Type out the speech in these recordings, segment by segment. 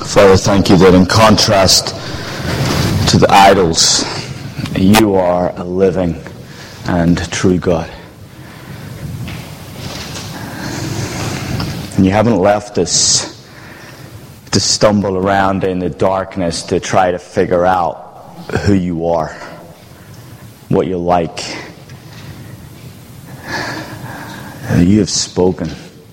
Father, thank you that in contrast to the idols, you are a living and true God. And you haven't left us to stumble around in the darkness to try to figure out who you are, what you're like. You have spoken.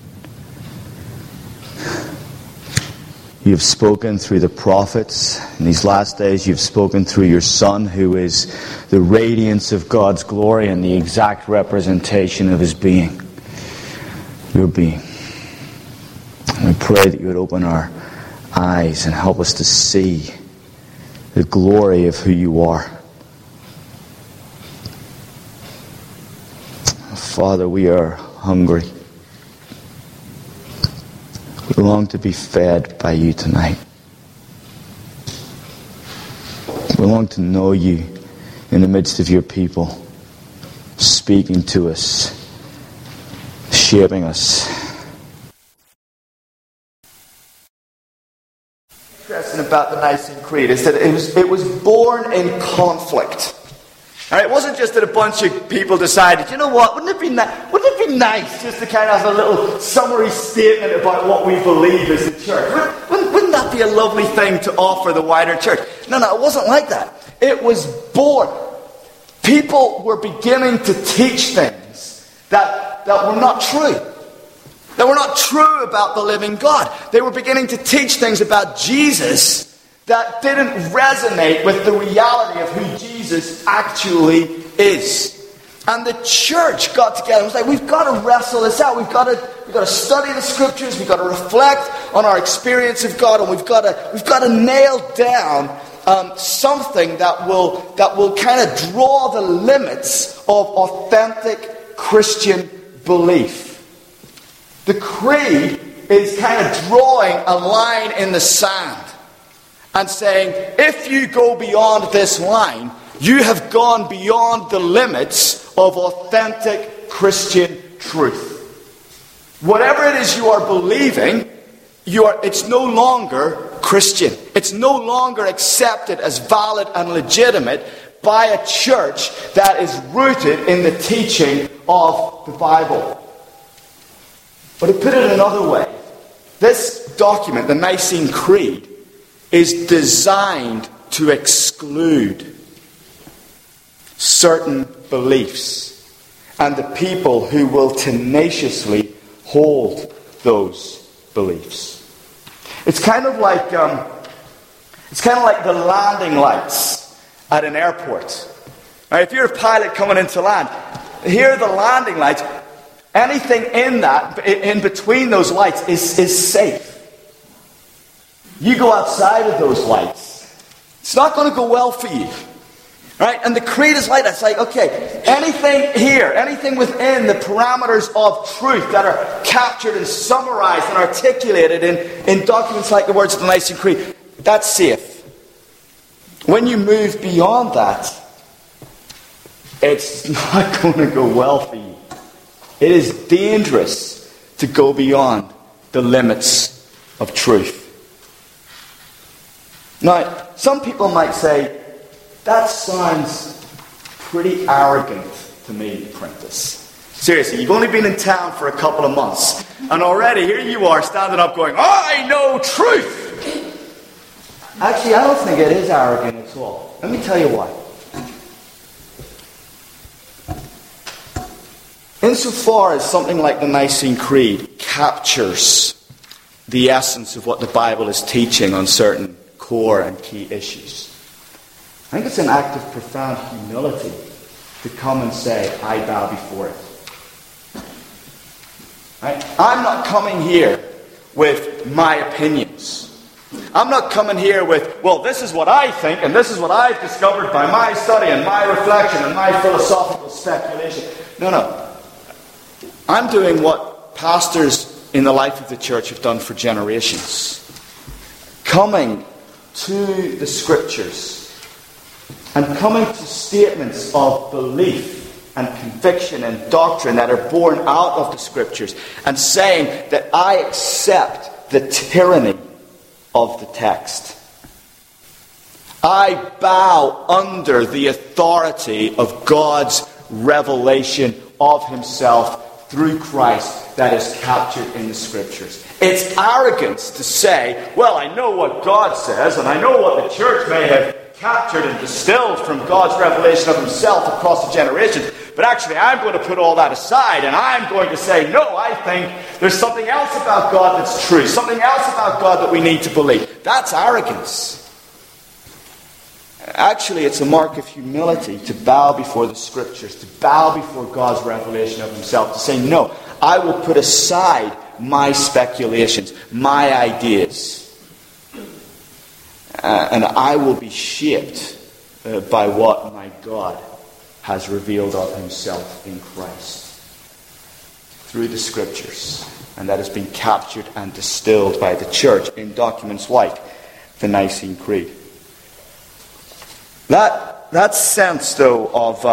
You have spoken through the prophets. In these last days, you've spoken through your Son, who is the radiance of God's glory and the exact representation of His being. Your being. And we pray that you would open our eyes and help us to see the glory of who you are. Father, we are hungry. We long to be fed by you tonight. We long to know you in the midst of your people, speaking to us, shaping us. Interesting about the Nicene Creed is that it was born in conflict. All right, it wasn't just that a bunch of people decided, you know what, wouldn't it be nice just to kind of have a little summary statement about what we believe as a church? Wouldn't that be a lovely thing to offer the wider church? No, it wasn't like that. It was born. People were beginning to teach things that were not true. That were not true about the living God. They were beginning to teach things about Jesus that didn't resonate with the reality of who Jesus actually is. And the church got together and was like, we've got to wrestle this out. We've got to study the scriptures. We've got to reflect on our experience of God, and we've got to nail down something that will kind of draw the limits of authentic Christian belief. The creed is kind of drawing a line in the sand and saying, if you go beyond this line, you have gone beyond the limits of authentic Christian truth. Whatever it is you are believing, it's no longer Christian. It's no longer accepted as valid and legitimate by a church that is rooted in the teaching of the Bible. But to put it another way, this document, the Nicene Creed, is designed to exclude certain beliefs and the people who will tenaciously hold those beliefs. It's kind of like the landing lights at an airport. Now, if you're a pilot coming into land, here are the landing lights. Anything in between those lights is safe. You go outside of those lights, it's not going to go well for you. Right? And the creed is like that. It's like, okay, anything here, anything within the parameters of truth that are captured and summarized and articulated in documents like the words of the Nicene Creed, that's safe. When you move beyond that, it's not going to go well for you. It is dangerous to go beyond the limits of truth. Now, some people might say, that sounds pretty arrogant to me, Prentice. Seriously, you've only been in town for a couple of months, and already here you are standing up going, I know truth! Actually, I don't think it is arrogant at all. Let me tell you why. Insofar as something like the Nicene Creed captures the essence of what the Bible is teaching on certain core and key issues, I think it's an act of profound humility to come and say, I bow before it. Right? I'm not coming here with my opinions. I'm not coming here with, well, this is what I think, and this is what I've discovered by my study and my reflection and my philosophical speculation. No. I'm doing what pastors in the life of the church have done for generations. Coming to the Scriptures and coming to statements of belief and conviction and doctrine that are born out of the Scriptures and saying that I accept the tyranny of the text. I bow under the authority of God's revelation of himself through Christ that is captured in the Scriptures. It's arrogance to say, well, I know what God says, and I know what the church may have captured and distilled from God's revelation of himself across the generations, but actually I'm going to put all that aside, and I'm going to say, no, I think there's something else about God that's true, something else about God that we need to believe. That's arrogance. Actually, it's a mark of humility to bow before the Scriptures, to bow before God's revelation of himself, to say, no, I will put aside my speculations, my ideas, and I will be shaped by what my God has revealed of himself in Christ through the Scriptures. And that has been captured and distilled by the church in documents like the Nicene Creed. That sense, though,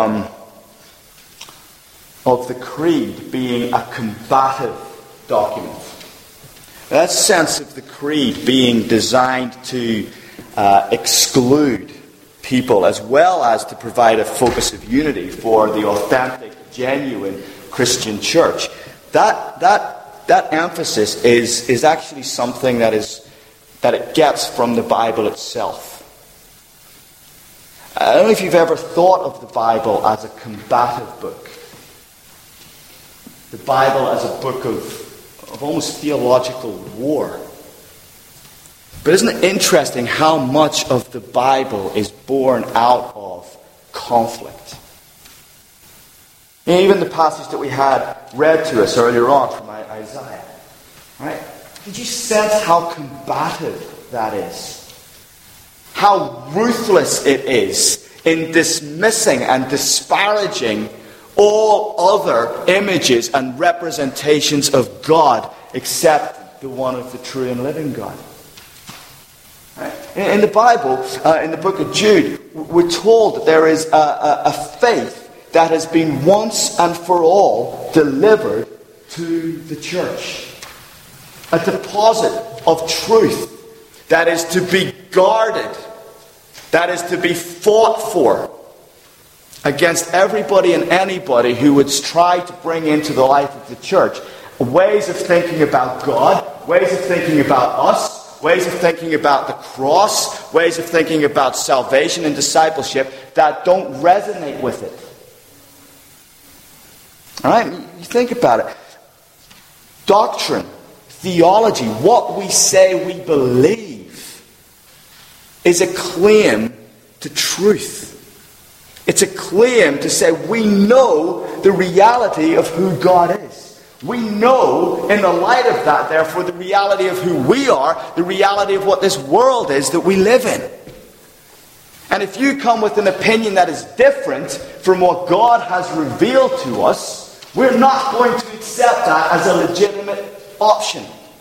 of the creed being a combative document, that sense of the creed being designed to exclude people as well as to provide a focus of unity for the authentic, genuine Christian church, that emphasis is actually something that it gets from the Bible itself. I don't know if you've ever thought of the Bible as a combative book. The Bible as a book of almost theological war. But isn't it interesting how much of the Bible is born out of conflict? Even the passage that we had read to us earlier on from Isaiah. Right? Did you sense how combative that is? How ruthless it is in dismissing and disparaging all other images and representations of God except the one of the true and living God. Right? In the Bible, in the book of Jude, we're told that there is a faith that has been once and for all delivered to the church. A deposit of truth that is to be guarded, that is to be fought for against everybody and anybody who would try to bring into the life of the church ways of thinking about God, ways of thinking about us, ways of thinking about the cross, ways of thinking about salvation and discipleship that don't resonate with it. Alright, you think about it. Doctrine, theology, what we say we believe is a claim to truth. It's a claim to say we know the reality of who God is. We know, in the light of that, therefore, the reality of who we are, the reality of what this world is that we live in. And if you come with an opinion that is different from what God has revealed to us, we're not going to accept that as a legitimate option.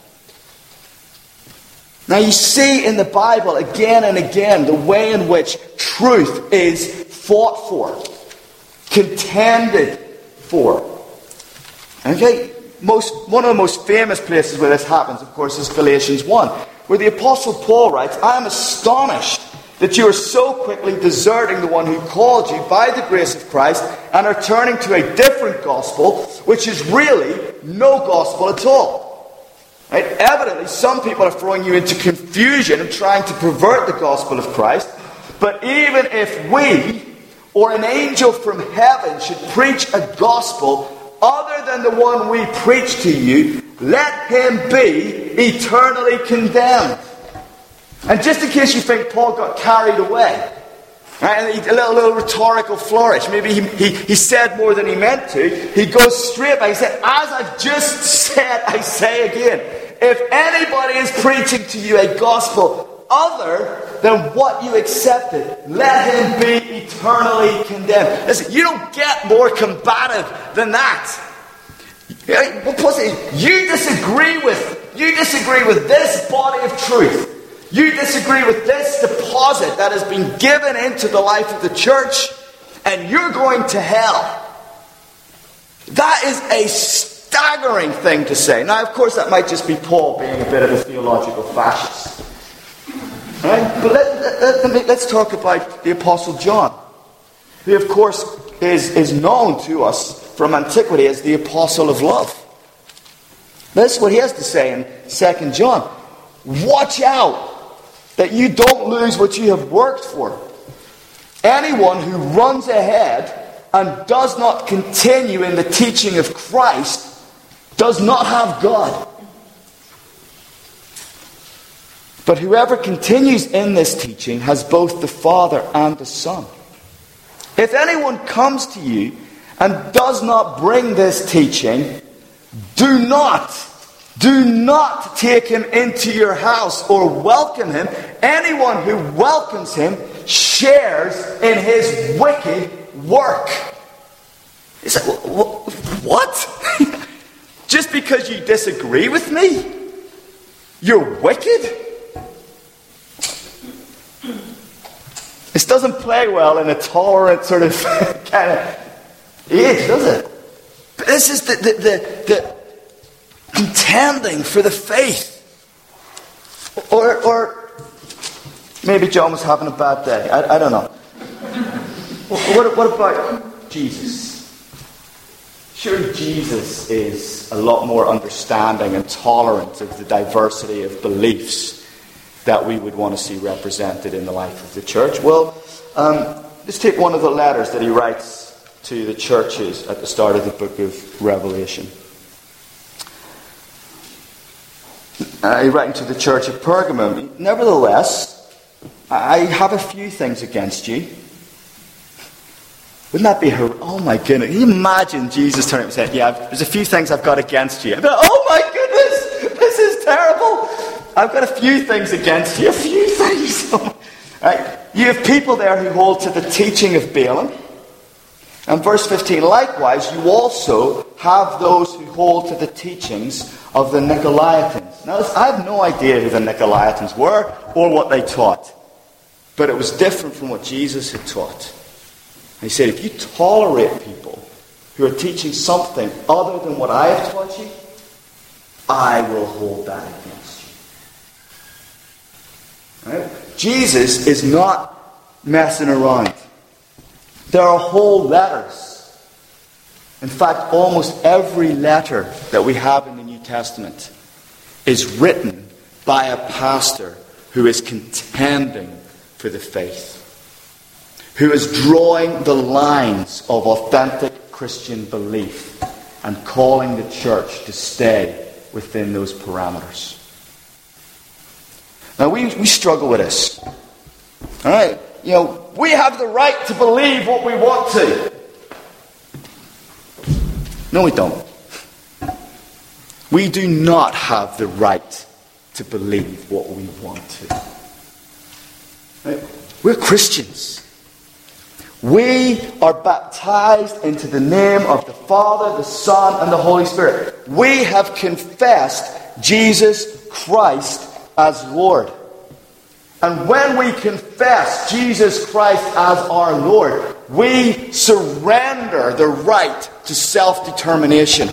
Now you see in the Bible again and again the way in which truth is fought for, contended for. Okay, one of the most famous places where this happens, of course, is Galatians 1, where the Apostle Paul writes, I am astonished that you are so quickly deserting the one who called you by the grace of Christ and are turning to a different gospel, which is really no gospel at all. Right? Evidently, some people are throwing you into confusion and trying to pervert the gospel of Christ. But even if we or an angel from heaven should preach a gospel other than the one we preach to you, let him be eternally condemned. And just in case you think Paul got carried away, right, and a little rhetorical flourish, maybe he said more than he meant to, he goes straight back. He said, as I've just said, I say again, if anybody is preaching to you a gospel other than what you accepted, let him be eternally condemned. Listen, you don't get more combative than that. You disagree with this body of truth. You disagree with this deposit that has been given into the life of the church, and you're going to hell. That is a staggering thing to say. Now, of course, that might just be Paul being a bit of a theological fascist. But let's talk about the Apostle John, who of course is known to us from antiquity as the Apostle of Love. This is what he has to say in 2 John. Watch out that you don't lose what you have worked for. Anyone who runs ahead and does not continue in the teaching of Christ does not have God. But whoever continues in this teaching has both the Father and the Son. If anyone comes to you and does not bring this teaching, do not take him into your house or welcome him. Anyone who welcomes him shares in his wicked work. He said, what? Just because you disagree with me, you're wicked? This doesn't play well in a tolerant sort of kind of age, does it? But this is the contending for the faith. Or maybe John was having a bad day. I don't know. What about Jesus? Surely Jesus is a lot more understanding and tolerant of the diversity of beliefs that we would want to see represented in the life of the church. Well, let's take one of the letters that he writes to the churches at the start of the book of Revelation. He's writing to the church of Pergamum. Nevertheless, I have a few things against you. Wouldn't that be oh my goodness. Can you imagine Jesus turning and saying, yeah, there's a few things I've got against you. I'd be like, oh my goodness, this is terrible. I've got a few things against you. A few things. Right? You have people there who hold to the teaching of Balaam. And verse 15, likewise, you also have those who hold to the teachings of the Nicolaitans. Now, I have no idea who the Nicolaitans were or what they taught. But it was different from what Jesus had taught. And he said, if you tolerate people who are teaching something other than what I have taught you, I will hold that against you. Right? Jesus is not messing around. There are whole letters. In fact, almost every letter that we have in the New Testament is written by a pastor who is contending for the faith, who is drawing the lines of authentic Christian belief and calling the church to stay within those parameters. Now, we struggle with this. All right? We have the right to believe what we want to. No, we don't. We do not have the right to believe what we want to. Right? We're Christians. We are baptized into the name of the Father, the Son, and the Holy Spirit. We have confessed Jesus Christ as Lord. And when we confess Jesus Christ as our Lord, we surrender the right to self-determination.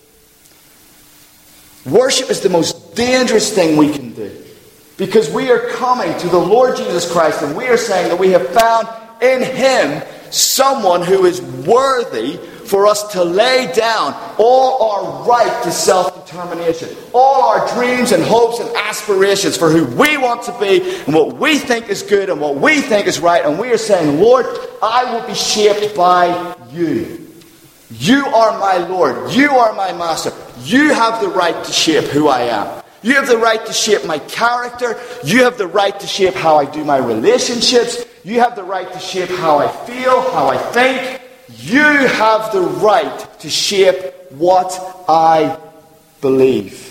Worship is the most dangerous thing we can do. Because we are coming to the Lord Jesus Christ and we are saying that we have found in Him someone who is worthy for us to lay down all our right to self-determination, all our dreams and hopes and aspirations for who we want to be and what we think is good and what we think is right. And we are saying, Lord, I will be shaped by you. You are my Lord. You are my master. You have the right to shape who I am. You have the right to shape my character. You have the right to shape how I do my relationships. You have the right to shape how I feel, how I think. You have the right to shape what I believe.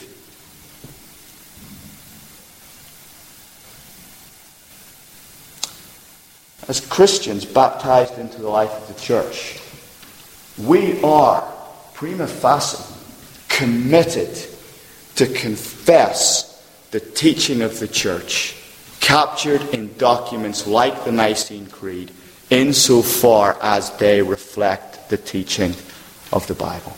As Christians baptized into the life of the church, we are prima facie committed to confess the teaching of the church, captured in documents like the Nicene Creed, insofar as they reflect the teaching of the Bible.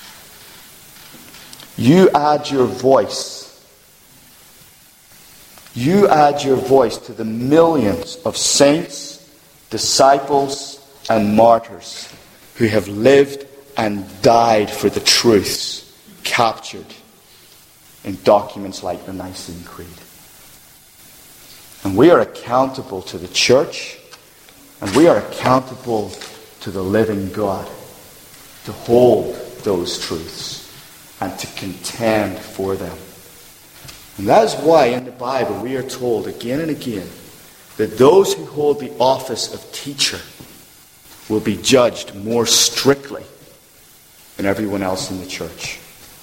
You add your voice. you add your voice to the millions of saints, disciples, and martyrs who have lived and died for the truths captured in documents like the Nicene Creed. And we are accountable to the church, and we are accountable to the living God to hold those truths and to contend for them. And that is why in the Bible we are told again and again that those who hold the office of teacher will be judged more strictly than everyone else in the church.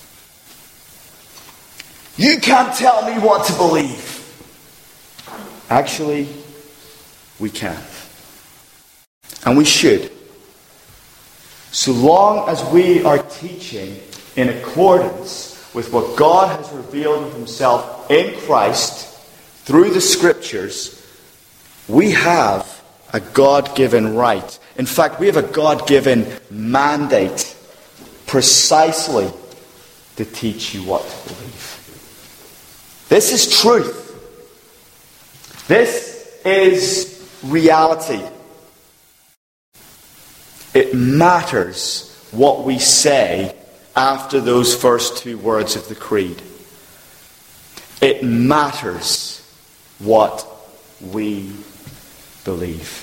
You can't tell me what to believe. Actually, we can. And we should. So long as we are teaching in accordance with what God has revealed of himself in Christ through the Scriptures, we have a God-given right. In fact, we have a God-given mandate precisely to teach you what to believe. This is truth. This is reality. It matters what we say after those first two words of the Creed. It matters what we believe.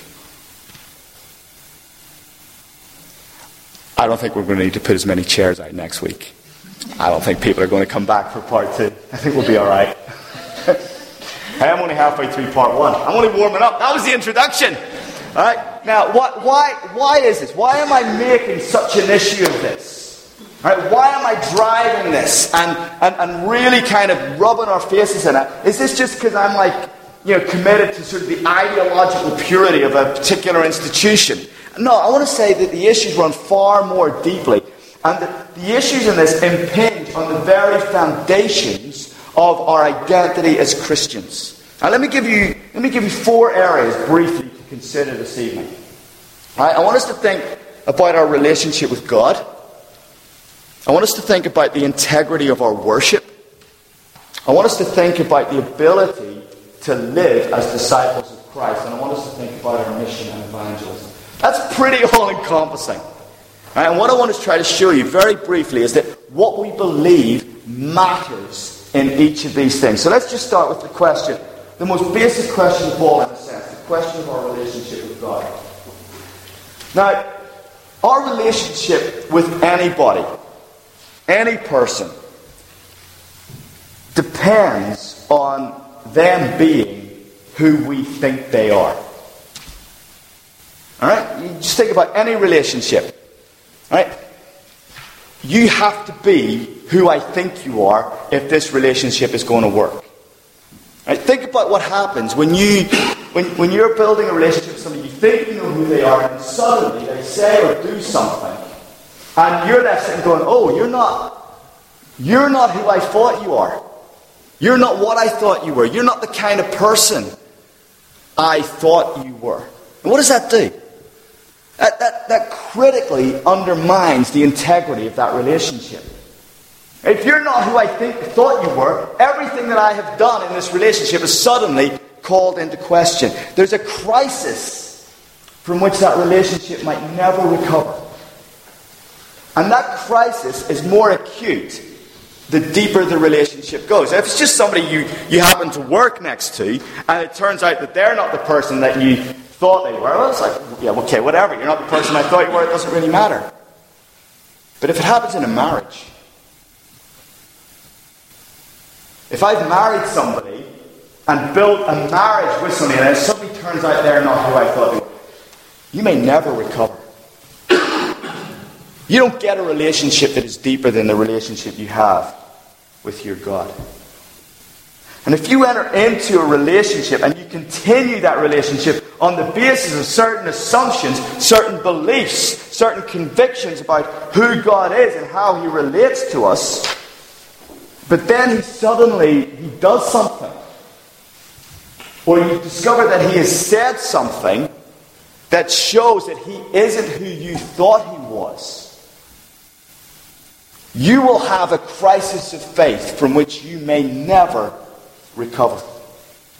I don't think we're going to need to put as many chairs out next week. I don't think people are going to come back for part 2. I think we'll be all right. Hey, I'm only halfway through part 1. I'm only warming up. That was the introduction. All right. Now, why is this? Why am I making such an issue of this? All right. Why am I driving this and really kind of rubbing our faces in it? Is this just because I'm committed to sort of the ideological purity of a particular institution? No, I want to say that the issues run far more deeply, and that the issues in this impinge on the very foundations of our identity as Christians. Now, let me give you 4 areas briefly to consider this evening. All right, I want us to think about our relationship with God. I want us to think about the integrity of our worship. I want us to think about the ability to live as disciples of Christ, and I want us to think about our mission and evangelism. That's pretty all-encompassing. Right, and what I want to try to show you very briefly is that what we believe matters in each of these things. So let's just start with the question, the most basic question of all in a sense, the question of our relationship with God. Now, our relationship with anybody, any person, depends on them being who we think they are. Alright? You just think about any relationship. Alright? You have to be who I think you are if this relationship is going to work. Right? Think about what happens when you're building a relationship with somebody, you think you know who they are, and suddenly they say or do something, and you're left sitting going, oh, you're not who I thought you are. You're not what I thought you were. You're not the kind of person I thought you were. And what does that do? That critically undermines the integrity of that relationship. If you're not who I thought you were, everything that I have done in this relationship is suddenly called into question. There's a crisis from which that relationship might never recover. And that crisis is more acute the deeper the relationship goes. If it's just somebody you happen to work next to, and it turns out that they're not the person that you thought they were, well, it's like, yeah, okay, whatever. You're not the person I thought you were. It doesn't really matter. But if it happens in a marriage, if I've married somebody and built a marriage with somebody, and it suddenly turns out they're not who I thought they were, you may never recover. You don't get a relationship that is deeper than the relationship you have with your God. And if you enter into a relationship and you continue that relationship on the basis of certain assumptions, certain beliefs, certain convictions about who God is and how He relates to us, but then He does something, or you discover that He has said something that shows that He isn't who you thought He was, you will have a crisis of faith from which you may never recover.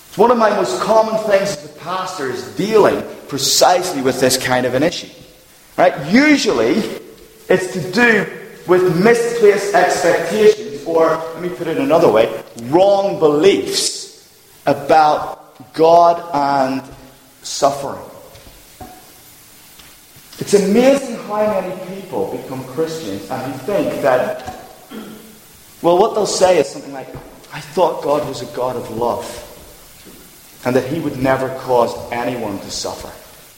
It's one of my most common things as a pastor is dealing precisely with this kind of an issue. Right? Usually, it's to do with misplaced expectations, or, let me put it another way, wrong beliefs about God and suffering. It's amazing how many people become Christians and who think that, well, what they'll say is something like, I thought God was a God of love, and that he would never cause anyone to suffer.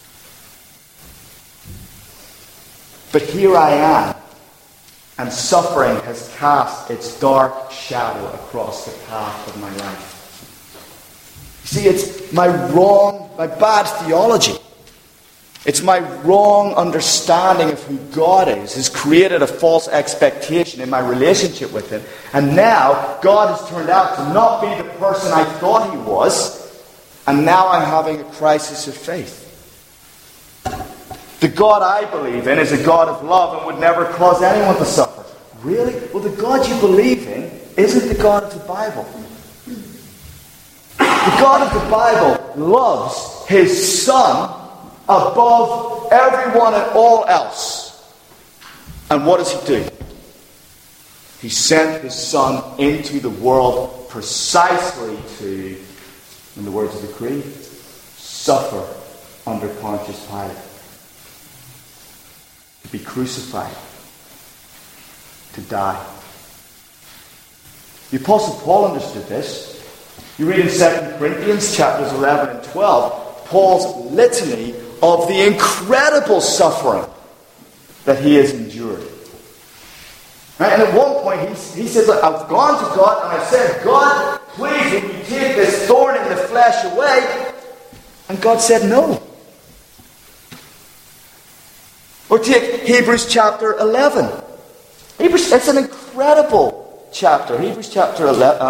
But here I am, and suffering has cast its dark shadow across the path of my life. See, it's my bad theology. It's my wrong understanding of who God is has created a false expectation in my relationship with him. And now God has turned out to not be the person I thought he was. And now I'm having a crisis of faith. The God I believe in is a God of love and would never cause anyone to suffer. Really? Well, the God you believe in isn't the God of the Bible. The God of the Bible loves his Son above everyone and all else. And what does he do? He sent his Son into the world precisely to, in the words of the Creed, suffer under Pontius Pilate. To be crucified. To die. The Apostle Paul understood this. You read in 2 Corinthians chapters 11 and 12, Paul's litany of the incredible suffering that he has endured. Right? And at one point he says, look, I've gone to God and I've said, God, please, will you take this thorn in the flesh away? And God said no. Or take Hebrews chapter 11. It's an incredible chapter. Hebrews chapter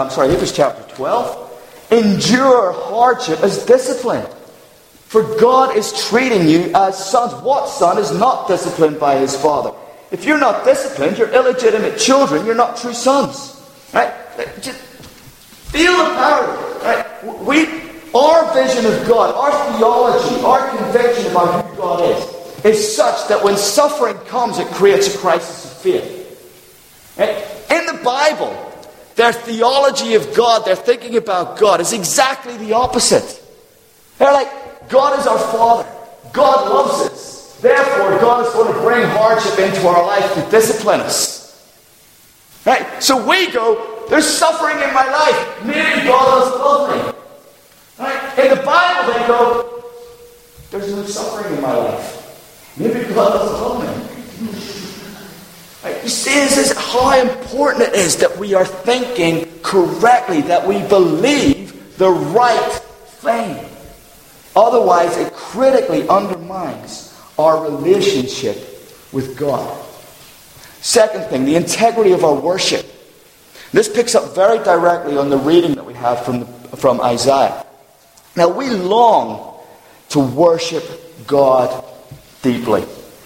12. Endure hardship as discipline. For God is treating you as sons. What son is not disciplined by his father? If you're not disciplined, you're illegitimate children. You're not true sons. Right? Just feel the power. Right? Our vision of God, our theology, our conviction about who God is such that when suffering comes, it creates a crisis of faith. Right? In the Bible, their theology of God, their thinking about God, is exactly the opposite. They're like, God is our Father. God loves us. Therefore, God is going to bring hardship into our life to discipline us. Right? So we go, there's suffering in my life. Maybe God doesn't love me. Right? In the Bible, they go, there's no suffering in my life. Maybe God doesn't love me. Right? You see, this is how important it is that we are thinking correctly, that we believe the right thing. Otherwise, it critically undermines our relationship with God. Second thing, the integrity of our worship. This picks up very directly on the reading that we have from Isaiah. Now, we long to worship God deeply.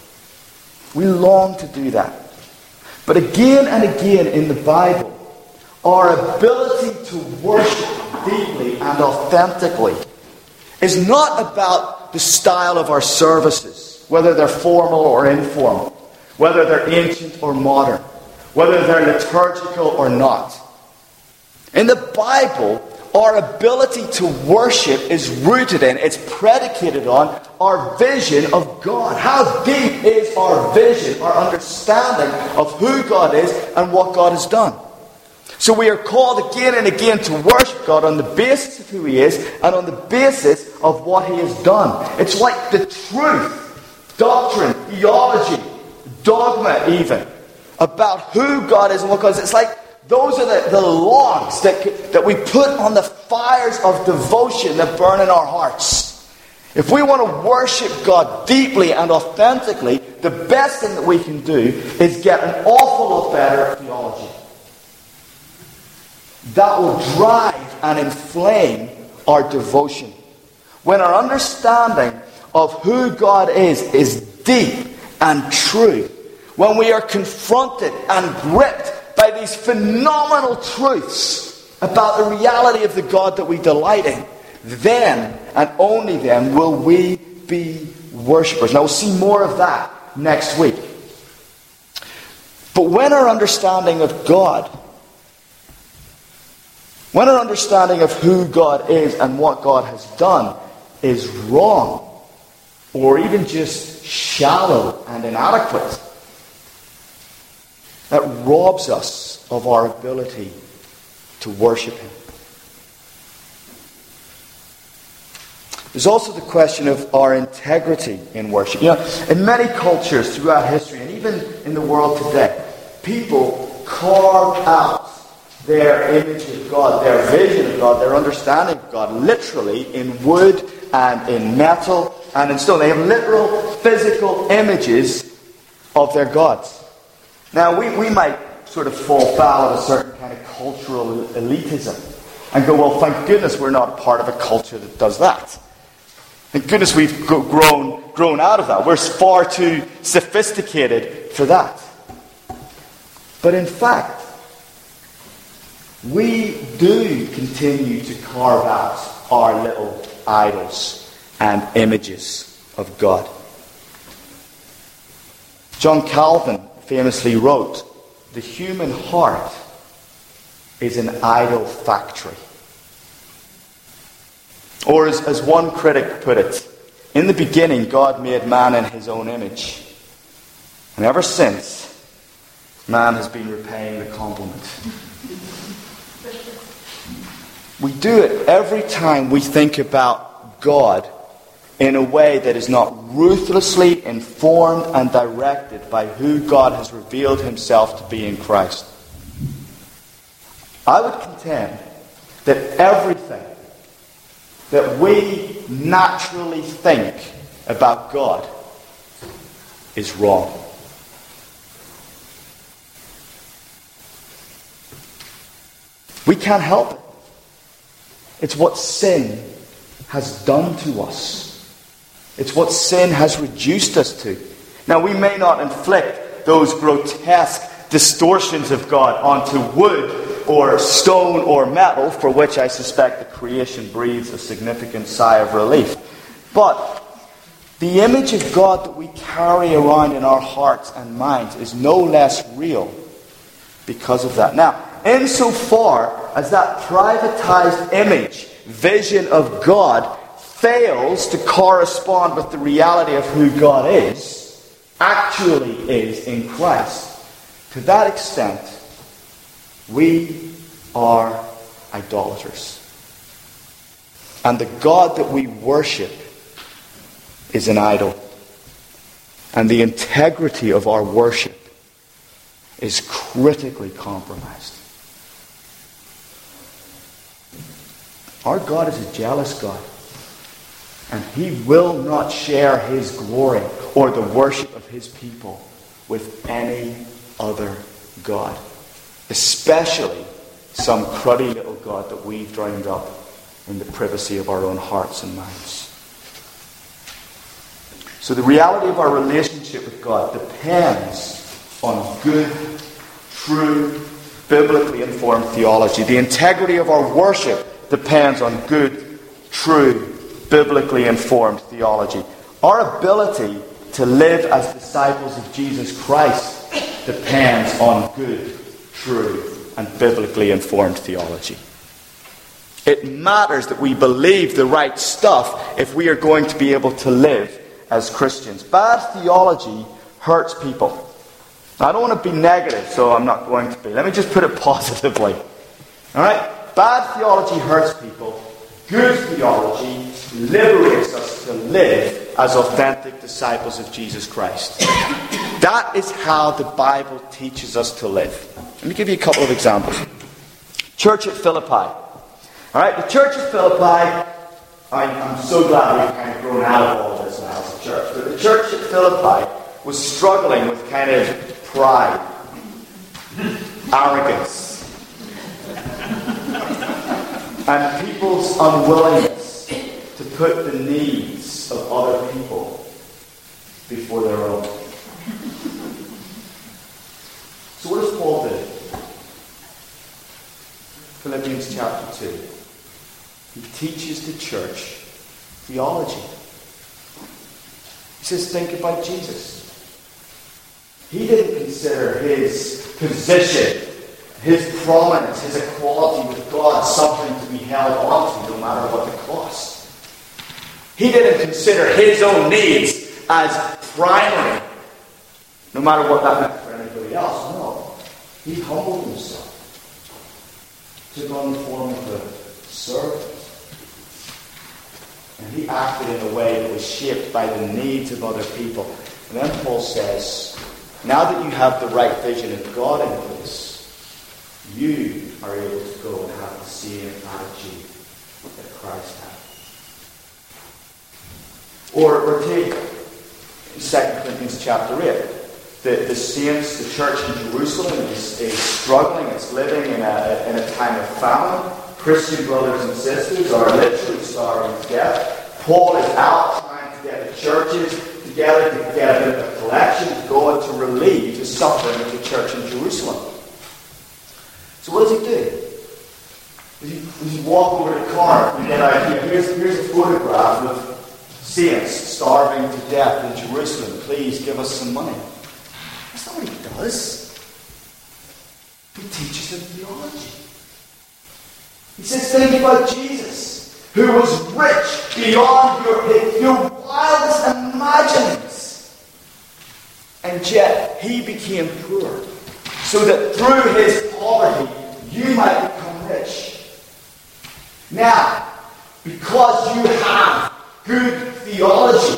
We long to do that. But again and again in the Bible, our ability to worship deeply and authentically is not about the style of our services, whether they're formal or informal, whether they're ancient or modern, whether they're liturgical or not. In the Bible, our ability to worship is rooted in, it's predicated on our vision of God. How deep is our vision, our understanding of who God is and what God has done? So we are called again and again to worship God on the basis of who he is and on the basis of what he has done. It's like the truth, doctrine, theology, dogma even, about who God is and what God is. It's like those are the logs that we put on the fires of devotion that burn in our hearts. If we want to worship God deeply and authentically, the best thing that we can do is get an awful lot better theology. That will drive and inflame our devotion. When our understanding of who God is deep and true, when we are confronted and gripped by these phenomenal truths about the reality of the God that we delight in, then and only then will we be worshippers. Now we'll see more of that next week. But when our understanding of God, when our understanding of who God is and what God has done is wrong, or even just shallow and inadequate, that robs us of our ability to worship Him. There's also the question of our integrity in worship. You know, in many cultures throughout history, and even in the world today, people carve out their image of God, their vision of God, their understanding of God, literally in wood and in metal and in stone. They have literal, physical images of their gods. Now, we might sort of fall foul of a certain kind of cultural elitism and go, well, thank goodness we're not part of a culture that does that. Thank goodness we've grown out of that. We're far too sophisticated for that. But in fact, we do continue to carve out our little idols and images of God. John Calvin famously wrote, "The human heart is an idol factory." Or as one critic put it, "In the beginning God made man in His own image. And ever since, man has been repaying the compliment." We do it every time we think about God in a way that is not ruthlessly informed and directed by who God has revealed Himself to be in Christ. I would contend that everything that we naturally think about God is wrong. We can't help it. It's what sin has done to us. It's what sin has reduced us to. Now, we may not inflict those grotesque distortions of God onto wood or stone or metal, for which I suspect the creation breathes a significant sigh of relief. But the image of God that we carry around in our hearts and minds is no less real because of that. Now, insofar as that privatized image, vision of God, fails to correspond with the reality of who God actually is in Christ, to that extent, we are idolaters. And the God that we worship is an idol. And the integrity of our worship is critically compromised. Our God is a jealous God. And He will not share His glory or the worship of His people with any other God. Especially some cruddy little God that we've dreamed up in the privacy of our own hearts and minds. So the reality of our relationship with God depends on good, true, biblically informed theology. The integrity of our worship depends on good, true, biblically informed theology. Our ability to live as disciples of Jesus Christ depends on good, true, and biblically informed theology. It matters that we believe the right stuff if we are going to be able to live as Christians. Bad theology hurts people. Now, I don't want to be negative, so I'm not going to be. Let me just put it positively. Alright? Bad theology hurts people. Good theology liberates us to live as authentic disciples of Jesus Christ. That is how the Bible teaches us to live. Let me give you a couple of examples. Church at Philippi. Alright, the church at Philippi, I'm so glad we've kind of grown out of all of this now as a church, but the church at Philippi was struggling with kind of pride, arrogance, and people's unwillingness to put the needs of other people before their own. So what does Paul do? Philippians chapter 2. He teaches the church theology. He says, think about Jesus. He didn't consider his position, his prominence, his equality with God something to be held on to no matter what the cost. He didn't consider his own needs as primary, no matter what that meant for anybody else. No. He humbled himself, took on the form of a servant. And he acted in a way that was shaped by the needs of other people. And then Paul says, now that you have the right vision of God in place, you are able to go and have the same attitude that Christ had. Or take 2 Corinthians chapter 8. The saints, the church in Jerusalem is struggling, it's living in a time of famine. Christian brothers and sisters are literally starving to death. Paul is out trying to get the churches together to get a bit of a collection to go and to relieve the suffering of the church in Jerusalem. So what does he do? Does he walk over to the corner and get an idea? Here's a photograph of saints starving to death in Jerusalem. Please give us some money. That's not what he does. He teaches them theology. He says, think about Jesus, who was rich beyond your wildest imaginings. And yet, he became poor, so that through his poverty, you might become rich. Now, because you have good theology,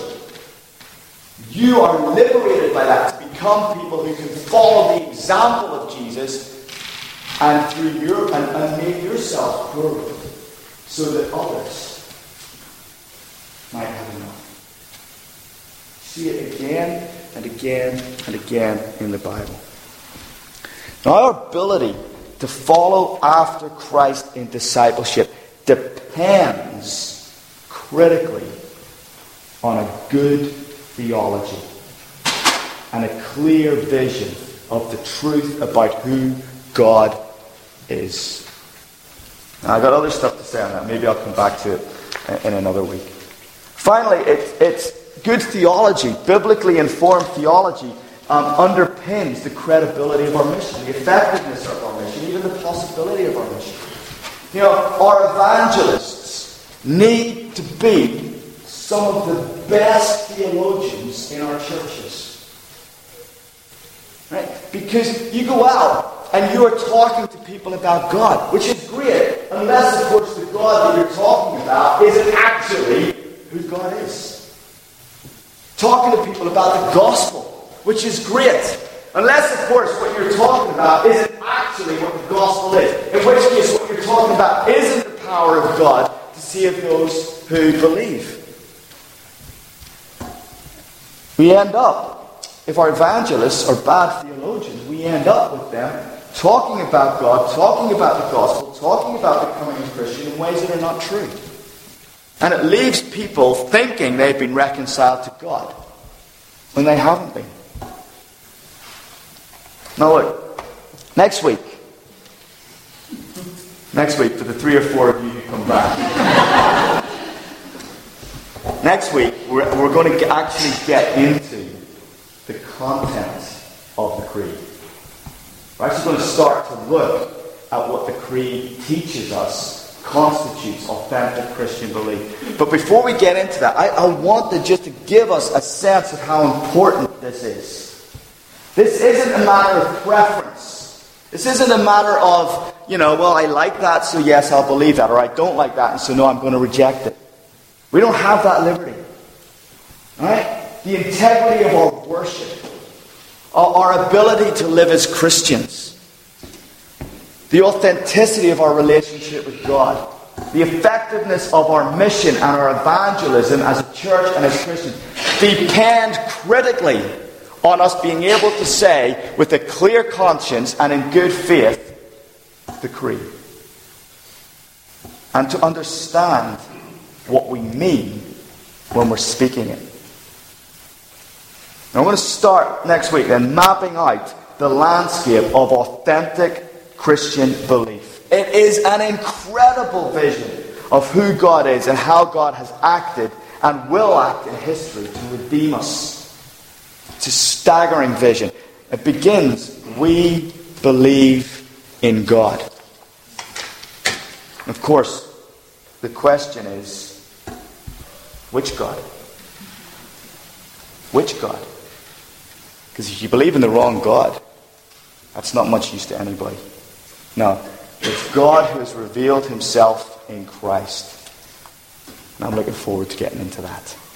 you are liberated by that to become people who can follow the example of Jesus and through and make yourself poor so that others might have enough. See it again and again and again in the Bible. Now, our ability to follow after Christ in discipleship depends critically on a good theology and a clear vision of the truth about who God is. Now, I've got other stuff to say on that. Maybe I'll come back to it in another week. Finally, it's good theology, biblically informed theology, underpins the credibility of our mission, the effectiveness of our mission, even the possibility of our mission. You know, our evangelists need to be some of the best theologians in our churches. Right? Because you go out and you are talking to people about God, which is great, unless, of course, the God that you're talking about isn't actually who God is. Talking to people about the gospel, which is great, unless, of course, what you're talking about isn't actually what the gospel is. In which case, what you're talking about isn't the power of God to save those who believe. We end up, if our evangelists are bad theologians, we end up with them talking about God, talking about the gospel, talking about becoming a Christian in ways that are not true. And it leaves people thinking they've been reconciled to God when they haven't been. Now look, next week, for the 3 or 4 of you who come back, next week we're going to actually get into the content of the creed. We're actually going to start to look at what the creed teaches us constitutes authentic Christian belief. But before we get into that, I want just to give us a sense of how important this is. This isn't a matter of preference. This isn't a matter of, well, I like that, so yes, I'll believe that, or I don't like that, and so no, I'm going to reject it. We don't have that liberty. Alright? The integrity of our worship, our ability to live as Christians, the authenticity of our relationship with God, the effectiveness of our mission and our evangelism as a church and as Christians depend critically on us being able to say with a clear conscience and in good faith the creed. And to understand what we mean when we're speaking it. Now I'm going to start next week then mapping out the landscape of authentic Christian belief. It is an incredible vision of who God is and how God has acted and will act in history to redeem us. It's a staggering vision. It begins, we believe in God. Of course, the question is, which God? Which God? Because if you believe in the wrong God, that's not much use to anybody. No, it's God who has revealed himself in Christ. And I'm looking forward to getting into that.